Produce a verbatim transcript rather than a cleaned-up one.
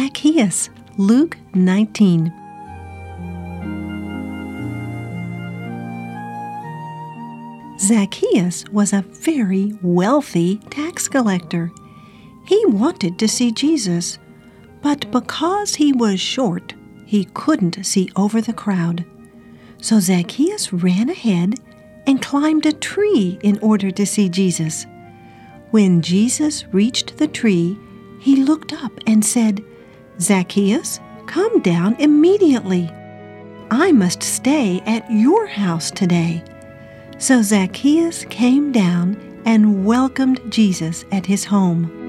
Zacchaeus, Luke nineteen. Zacchaeus was a very wealthy tax collector. He wanted to see Jesus, but because he was short, he couldn't see over the crowd. So Zacchaeus ran ahead and climbed a tree in order to see Jesus. When Jesus reached the tree, he looked up and said, "Zacchaeus, come down immediately. I must stay at your house today." So Zacchaeus came down and welcomed Jesus at his home.